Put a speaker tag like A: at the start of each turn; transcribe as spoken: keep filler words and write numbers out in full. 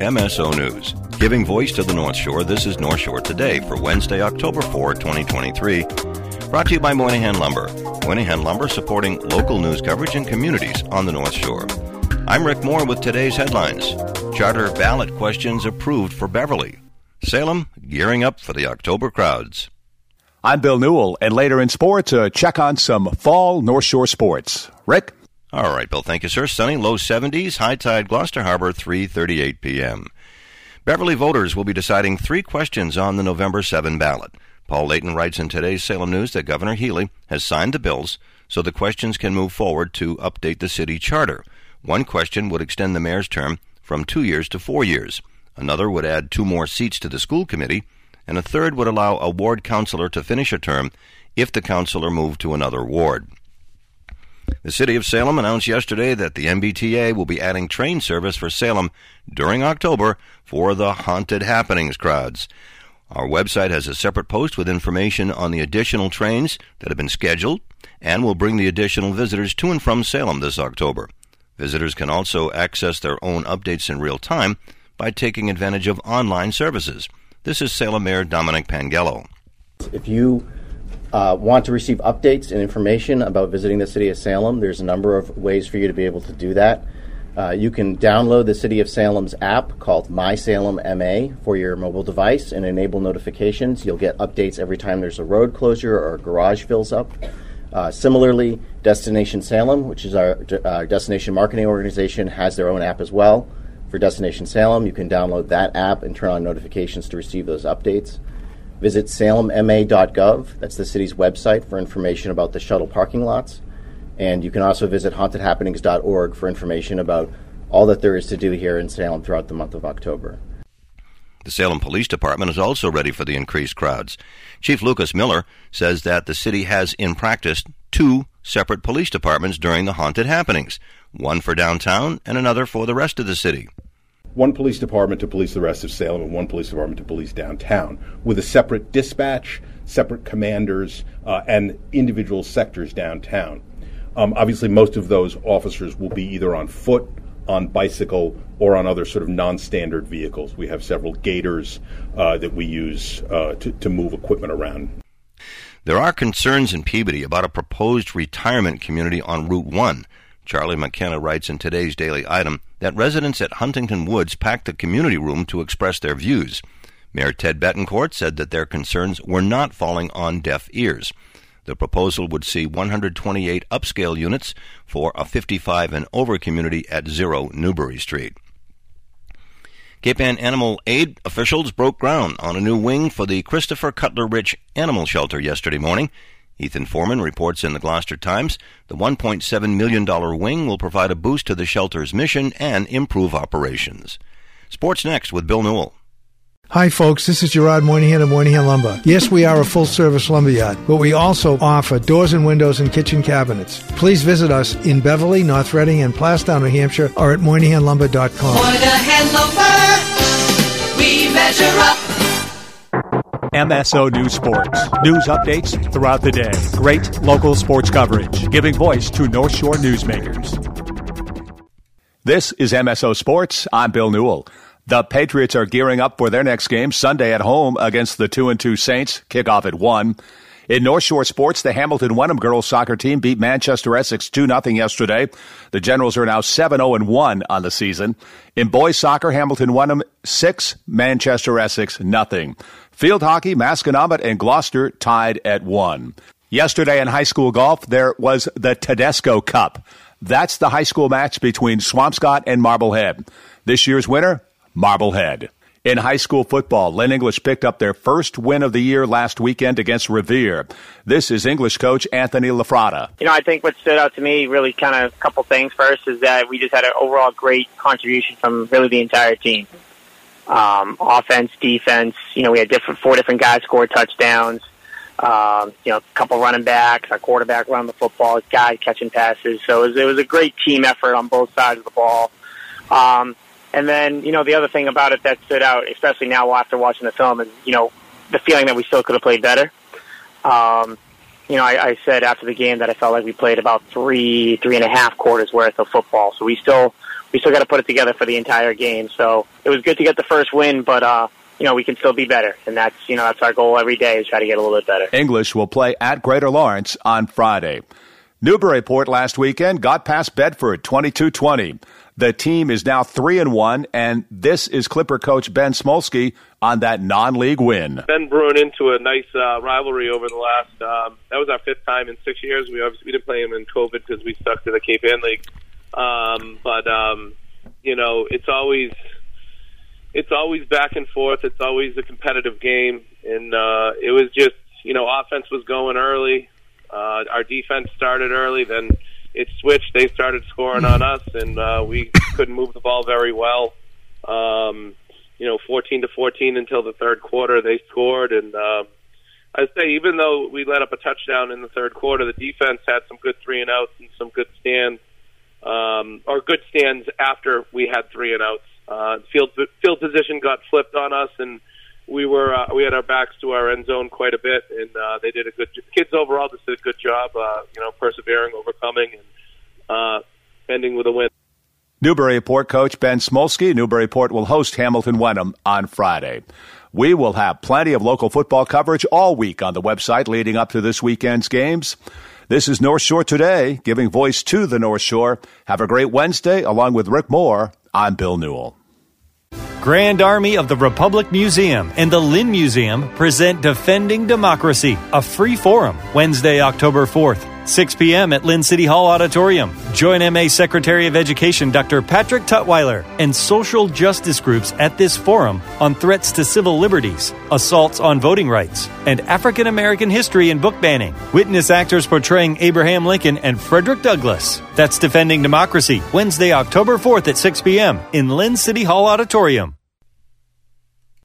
A: M S O News. Giving voice to the North Shore, this is North Shore Today for Wednesday, October fourth, twenty twenty-three. Brought to you by Moynihan Lumber. Moynihan Lumber supporting local news coverage and communities on the North Shore. I'm Rick Moore with today's headlines. Charter ballot questions approved for Beverly. Salem gearing up for the October crowds.
B: I'm Bill Newell, and later in sports, a check on some fall North Shore sports. Rick?
A: All right, Bill, thank you, sir. Sunny, low seventies, high tide, Gloucester Harbor, three thirty-eight p.m. Beverly voters will be deciding three questions on the November seventh ballot. Paul Layton writes in today's Salem News that Governor Healy has signed the bills so the questions can move forward to update the city charter. One question would extend the mayor's term from two years to four years. Another would add two more seats to the school committee, and a third would allow a ward councilor to finish a term if the councilor moved to another ward. The city of Salem announced yesterday that the M B T A will be adding train service for Salem during October for the Haunted Happenings crowds. Our website has a separate post with information on the additional trains that have been scheduled and will bring the additional visitors to and from Salem this October. Visitors can also access their own updates in real time by taking advantage of online services. This is Salem Mayor Dominic Pangello.
C: If you uh, want to receive updates and information about visiting the City of Salem, there's a number of ways for you to be able to do that. Uh, you can download the City of Salem's app called My Salem M A for your mobile device and enable notifications. You'll get updates every time there's a road closure or a garage fills up. Uh, similarly, Destination Salem, which is our uh, destination marketing organization, has their own app as well. For Destination Salem, you can download that app and turn on notifications to receive those updates. Visit salem m a dot gov. That's the city's website for information about the shuttle parking lots. And you can also visit haunted happenings dot org for information about all that there is to do here in Salem throughout the month of October.
A: The Salem Police Department is also ready for the increased crowds. Chief Lucas Miller says that the city has, in practice, two separate police departments during the Haunted Happenings, one for downtown and another for the rest of the city.
D: One police department to police the rest of Salem and one police department to police downtown, with a separate dispatch, separate commanders, uh, and individual sectors downtown. Um, obviously, most of those officers will be either on foot, on bicycle, or on other sort of non-standard vehicles. We have several gators uh, that we use uh, to, to move equipment around.
A: There are concerns in Peabody about a proposed retirement community on Route one. Charlie McKenna writes in today's Daily Item that residents at Huntington Woods packed the community room to express their views. Mayor Ted Betancourt said that their concerns were not falling on deaf ears. The proposal would see one hundred twenty-eight upscale units for a fifty-five and over community at Zero Newbury Street. Cape Ann Animal Aid officials broke ground on a new wing for the Christopher Cutler Rich Animal Shelter yesterday morning. Ethan Foreman reports in the Gloucester Times the one point seven million dollars wing will provide a boost to the shelter's mission and improve operations. Sports next with Bill Newell.
E: Hi, folks. This is Gerard Moynihan of Moynihan Lumber. Yes, we are a full-service lumberyard, but we also offer doors and windows and kitchen cabinets. Please visit us in Beverly, North Reading, and Plastown, New Hampshire, or at moynihan lumber dot com.
F: Moynihan Lumber, we measure up.
B: M S O News Sports. News updates throughout the day. Great local sports coverage, giving voice to North Shore newsmakers. This is M S O Sports. I'm Bill Newell. The Patriots are gearing up for their next game Sunday at home against the two and two Saints. Kickoff at one. In North Shore sports, the Hamilton Wenham girls soccer team beat Manchester Essex two nothing yesterday. The Generals are now seven oh and one on the season. In boys soccer, Hamilton Wenham six, Manchester Essex nothing. Field hockey, Masconomet and Gloucester tied at one. Yesterday in high school golf, there was the Tedesco Cup. That's the high school match between Swampscott and Marblehead. This year's winner, Marblehead. In high school football, Lynn English picked up their first win of the year last weekend against Revere. This is English coach Anthony LaFrada.
G: You know, I think what stood out to me, really kind of a couple things. First is that we just had an overall great contribution from really the entire team. Um, offense, defense, you know, we had different four different guys score touchdowns. Um, you know, a couple running backs, our quarterback running the football, guys catching passes. So it was, it was a great team effort on both sides of the ball. Um, and then, you know, the other thing about it that stood out, especially now after watching the film, is, you know, the feeling that we still could have played better. Um, you know, I, I said after the game that I felt like we played about three, three and a half quarters worth of football. So we still we still got to put it together for the entire game. So it was good to get the first win, but uh, you know, we can still be better, and that's you know that's our goal every day is try to get a little bit better.
B: English will play at Greater Lawrence on Friday. Newburyport last weekend got past Bedford twenty-two twenty. The team is now three and one, and this is Clipper coach Ben Smolsky on that non-league win.
H: Been brewing into a nice uh, rivalry over the last. Um, that was our fifth time in six years. We obviously we didn't play him in COVID because we stuck to the Cape Ann League. Um, but um, you know, it's always it's always back and forth. It's always a competitive game, and uh, it was just you know, offense was going early. Uh, our defense started early, then it switched. They started scoring on us, and uh, we couldn't move the ball very well. Um, you know, fourteen to fourteen until the third quarter, they scored. And uh, I'd say even though we let up a touchdown in the third quarter, the defense had some good three and outs and some good stands, um, or good stands after we had three and outs. Uh, field field position got flipped on us, and we were uh, we had our backs to our end zone quite a bit, and uh, they did a good. Kids overall just did a good job, uh, you know, persevering, overcoming, and uh, ending with a win.
B: Newburyport coach Ben Smolsky. Newburyport will host Hamilton Wenham on Friday. We will have plenty of local football coverage all week on the website leading up to this weekend's games. This is North Shore Today, giving voice to the North Shore. Have a great Wednesday. Along with Rick Moore, I'm Bill Newell.
I: Grand Army of the Republic Museum and the Lynn Museum present Defending Democracy, a free forum, Wednesday, October fourth, six p.m. at Lynn City Hall Auditorium. Join M A Secretary of Education Doctor Patrick Tutwiler and social justice groups at this forum on threats to civil liberties, assaults on voting rights, and African American history and book banning. Witness actors portraying Abraham Lincoln and Frederick Douglass. That's Defending Democracy, Wednesday, October fourth at six p.m. in Lynn City Hall Auditorium.